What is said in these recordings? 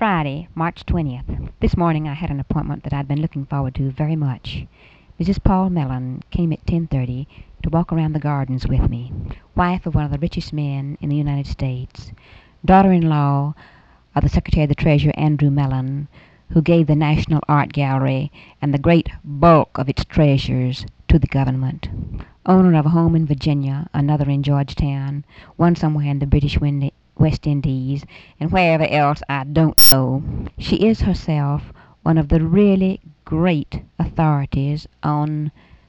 Friday, March 20th. This morning I had an appointment that I'd been looking forward to very much. Mrs. Paul Mellon came at 10:30 to walk around the gardens with me. Wife of one of the richest men in the United States. Daughter-in-law of the Secretary of the Treasury, Andrew Mellon, who gave the National Art Gallery and the great bulk of its treasures to the government. Owner of a home in Virginia, another in Georgetown, one somewhere in the British West Indies, and wherever else I don't know. She is herself one of the really great authorities on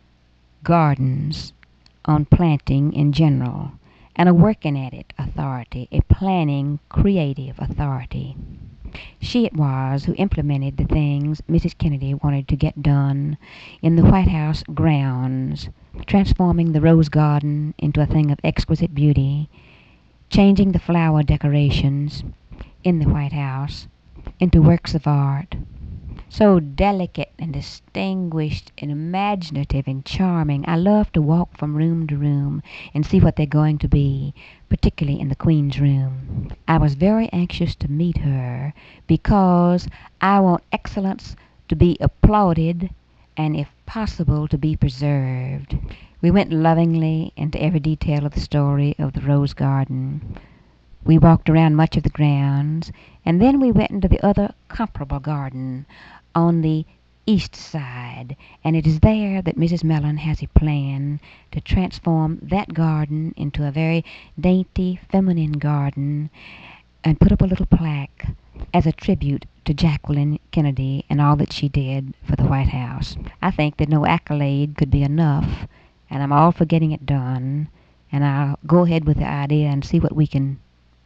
gardens, on planting in general, and a working at it authority, a planning, creative authority. She it was who implemented the things Mrs. Kennedy wanted to get done in the White House grounds, transforming the rose garden into a thing of exquisite beauty, changing the flower decorations in the White House into works of art, so delicate and distinguished and imaginative and charming. I love to walk from room to room and see what they're going to be, particularly in the Queen's room. I was very anxious to meet her because I want excellence to be applauded and, if possible, to be preserved. We went lovingly into every detail of the story of the rose garden. We walked around much of the grounds, and then we went into the other comparable garden on the east side, and it is there that Mrs. Mellon has a plan to transform that garden into a very dainty, feminine garden and put up a little plaque as a tribute to Jacqueline Kennedy and all that she did for the White House. I think that no accolade could be enough, and I'm all for getting it done, and I'll go ahead with the idea and see what we can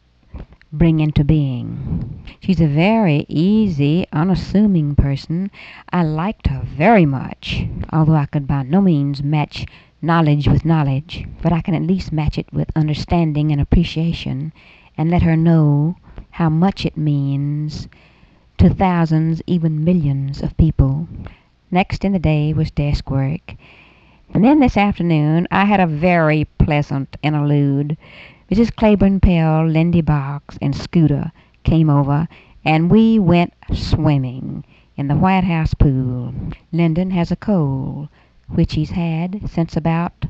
bring into being. She's a very easy, unassuming person. I liked her very much, although I could by no means match knowledge with knowledge, but I can at least match it with understanding and appreciation, and let her know how much it means to thousands, even millions of people. Next in the day was desk work. And then this afternoon I had a very pleasant interlude. Mrs. Claiborne Pell, Lindy Box, and Scooter came over, and we went swimming in the White House pool. Lyndon has a cold, which he's had since about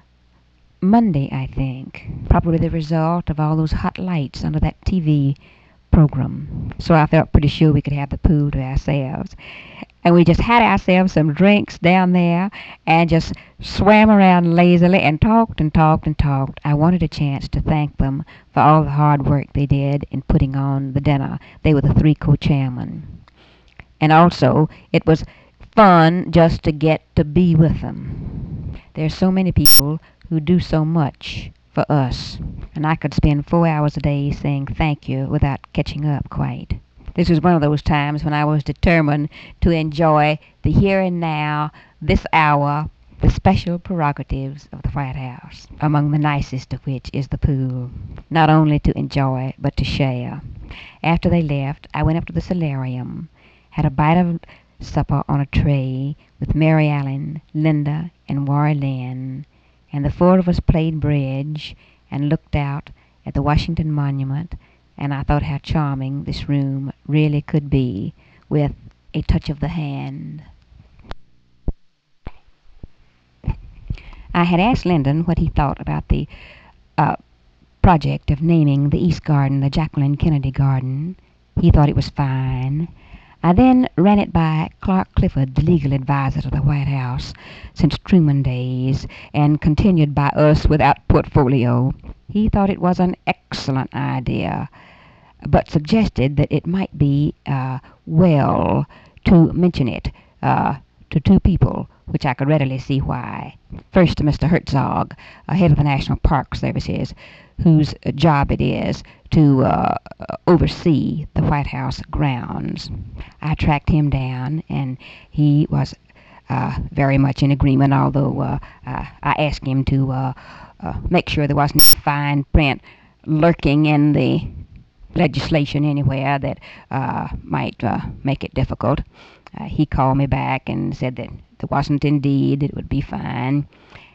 Monday, I think. Probably the result of all those hot lights under that TV program. So I felt pretty sure we could have the pool to ourselves. And we just had ourselves some drinks down there and just swam around lazily and talked and talked and talked. I wanted a chance to thank them for all the hard work they did in putting on the dinner. They were the three co-chairmen. And also, it was fun just to get to be with them. There's so many people who do so much for us, and I could spend 4 hours a day saying thank you without catching up quite. This was one of those times when I was determined to enjoy the here and now, this hour, the special prerogatives of the White House, among the nicest of which is the pool, not only to enjoy, but to share. After they left, I went up to the solarium, had a bite of supper on a tray with Mary Ellen, Linda, and Warry Lynn, and the four of us played bridge and looked out at the Washington Monument, and I thought how charming this room really could be with a touch of the hand. I had asked Lyndon what he thought about the project of naming the East Garden the Jacqueline Kennedy Garden. He thought it was fine. I then ran it by Clark Clifford, the legal advisor to the White House since Truman days, and continued by us without portfolio. He thought it was an excellent idea, but suggested that it might be well to mention it to two people, which I could readily see why. First, to Mr. Herzog, head of the National Park Services, whose job it is to oversee the White House grounds. I tracked him down, and he was very much in agreement, although I asked him to make sure there wasn't fine print lurking in the legislation anywhere that might make it difficult. He called me back and said that there wasn't indeed, it would be fine.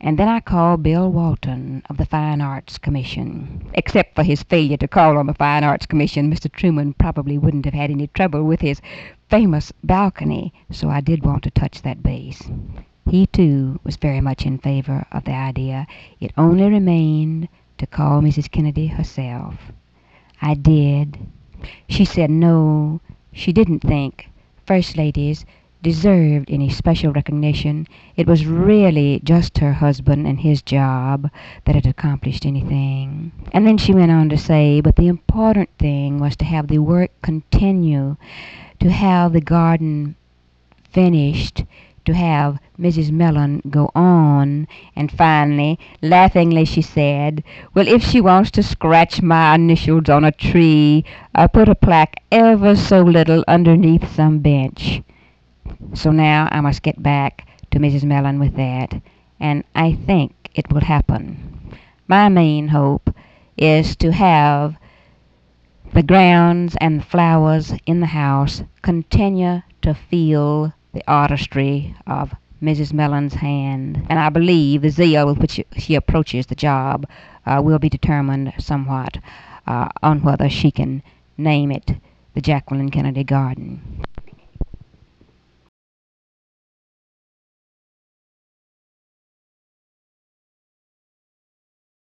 And then I called Bill Walton of the Fine Arts Commission. Except for his failure to call on the Fine Arts Commission, Mr. Truman probably wouldn't have had any trouble with his famous balcony, so I did want to touch that base. He, too, was very much in favor of the idea. It only remained to call Mrs. Kennedy herself. I did. She said no, she didn't think First Ladies deserved any special recognition. It was really just her husband and his job that had accomplished anything. And then she went on to say, but the important thing was to have the work continue, to have the garden finished, to have Mrs. Mellon go on, and finally, laughingly, she said, well, if she wants to scratch my initials on a tree, or put a plaque ever so little underneath some bench. So now I must get back to Mrs. Mellon with that, and I think it will happen. My main hope is to have the grounds and the flowers in the house continue to feel the artistry of Mrs. Mellon's hand, and I believe the zeal with which she approaches the job will be determined somewhat on whether she can name it the Jacqueline Kennedy Garden.